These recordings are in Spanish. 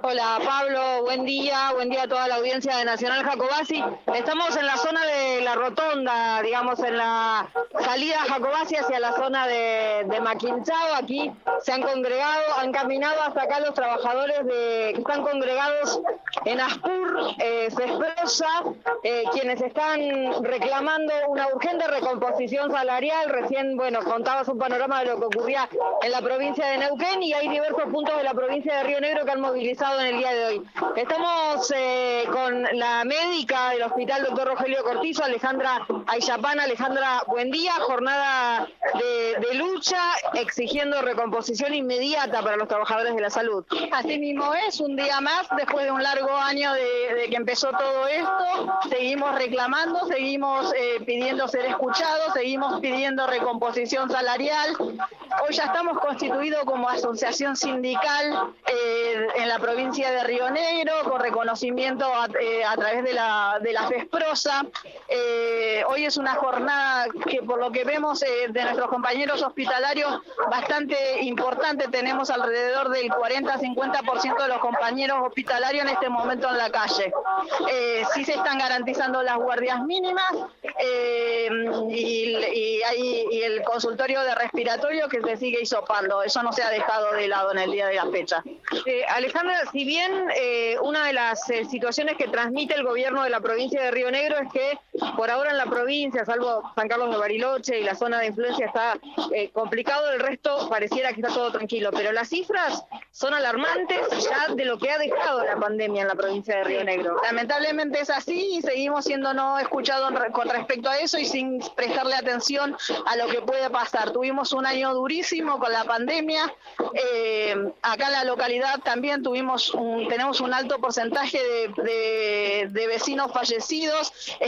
Hola Pablo, buen día a toda la audiencia de Nacional Jacobasi. Estamos en la zona de la Rotonda, digamos en la salida a Jacobasi hacia la zona de Maquinchao. Aquí se han congregado, han caminado hasta acá los trabajadores que están congregados en Aspur, Fesprosa, quienes están reclamando una urgente recomposición salarial. Recién, contabas un panorama de lo que ocurría en la provincia de Neuquén, y hay diversos puntos de la provincia de Río Negro que han movilizado en el día de hoy. Estamos con la médica del Hospital Dr. Rogelio Cortizo, Alejandra Ayllapán. Alejandra, buen día. Jornada de lucha exigiendo recomposición inmediata para los trabajadores de la salud. Así mismo es, un día más, después de un largo año de que empezó todo esto, seguimos reclamando, seguimos pidiendo ser escuchados, seguimos pidiendo recomposición salarial. Hoy ya estamos constituidos como asociación sindical en la provincia de Río Negro, con reconocimiento a través de la FESPROSA. Hoy es una jornada que, por lo que vemos de nuestros compañeros hospitalarios, bastante importante. Tenemos alrededor del 40-50% de los compañeros hospitalarios en este momento en la calle. Sí se están garantizando las guardias mínimas y el consultorio de respiratorio que se sigue hisopando. Eso no se ha dejado de lado en el día de la fecha. Alejandra, si bien una de las situaciones que transmite el gobierno de la provincia de Río Negro es que por ahora en la provincia, salvo San Carlos de Bariloche y la zona de influencia, está complicado, el resto pareciera que está todo tranquilo, pero las cifras son alarmantes ya de lo que ha dejado la pandemia en la provincia de Río Negro. Lamentablemente es así y seguimos siendo no escuchados con respecto a eso y sin prestarle atención a lo que puede pasar. Tuvimos un año durísimo con la pandemia. Acá en la localidad también tenemos un alto porcentaje de vecinos fallecidos.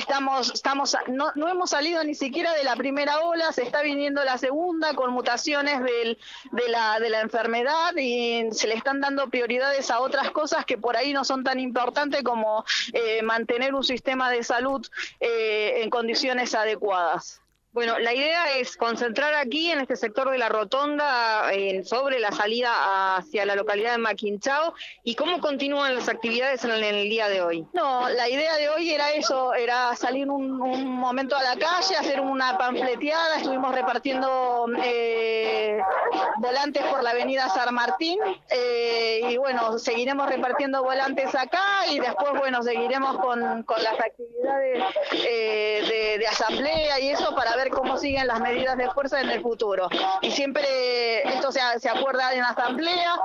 No hemos salido ni siquiera de la primera ola, se está viniendo la segunda con mutaciones de la enfermedad y se le están dando prioridades a otras cosas que por ahí no son tan importantes como mantener un sistema de salud en condiciones adecuadas. Bueno, la idea es concentrar aquí en este sector de la Rotonda sobre la salida hacia la localidad de Maquinchao. ¿Y cómo continúan las actividades en el día de hoy? No, la idea de hoy era eso, era salir un momento a la calle, hacer una panfleteada. Estuvimos repartiendo volantes por la avenida San Martín y seguiremos repartiendo volantes acá y después seguiremos con las actividades de asamblea y eso para ver cómo siguen las medidas de fuerza en el futuro. Y siempre esto se acuerda en la asamblea,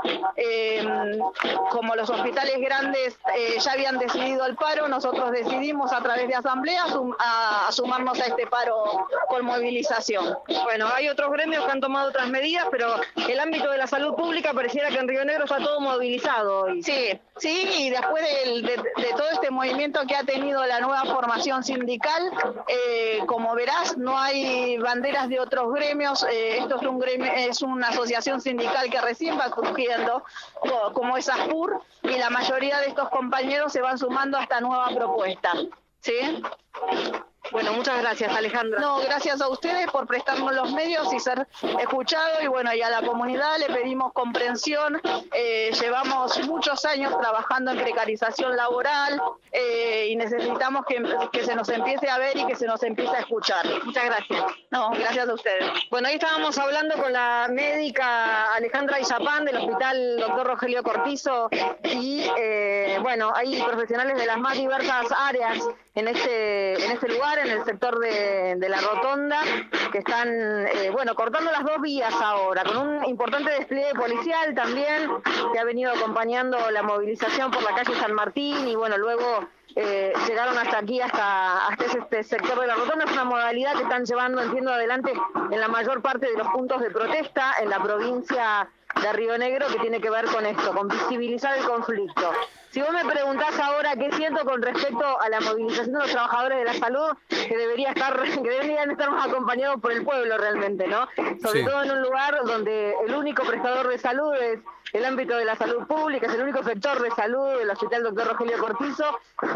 como los hospitales grandes ya habían decidido el paro, nosotros decidimos a través de asamblea a sumarnos a este paro con movilización. Bueno, hay otros gremios que han tomado otras medidas, pero el ámbito de la salud pública pareciera que en Río Negro está todo movilizado hoy. Sí, y después de todo este movimiento que ha tenido la nueva formación sindical, como verás, no hay banderas de otros gremios. Esto es una asociación sindical que recién va surgiendo, como es Aspur, y la mayoría de estos compañeros se van sumando a esta nueva propuesta. ¿Sí? Bueno, muchas gracias, Alejandra. No, gracias a ustedes por prestarnos los medios y ser escuchados, y a la comunidad le pedimos comprensión. Llevamos muchos años trabajando en precarización laboral y necesitamos que se nos empiece a ver y que se nos empiece a escuchar. Muchas gracias. No, gracias a ustedes. Bueno, ahí estábamos hablando con la médica Alejandra Ayllapán del Hospital Dr. Rogelio Cortizo y hay profesionales de las más diversas áreas en este lugar, en el sector de la Rotonda, que están cortando las dos vías ahora, con un importante despliegue policial también, que ha venido acompañando la movilización por la calle San Martín, y luego llegaron hasta aquí, hasta este sector de la Rotonda. Es una modalidad que están llevando, entiendo, adelante en la mayor parte de los puntos de protesta en la provincia de Río Negro, que tiene que ver con esto, con visibilizar el conflicto. Si vos me preguntás ahora qué siento con respecto a la movilización de los trabajadores de la salud, que deberían estar más acompañados por el pueblo realmente, ¿no? Sobre todo en un lugar donde el único prestador de salud es el ámbito de la salud pública, es el único sector de salud, el Hospital Dr. Rogelio Cortizo,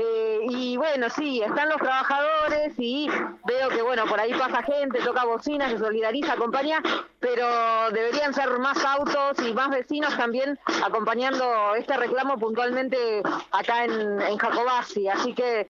sí, están los trabajadores y veo que, por ahí pasa gente, toca bocinas, se solidariza, acompaña, pero deberían ser más autos y más vecinos también acompañando este reclamo puntualmente acá en Jacobasi. Así que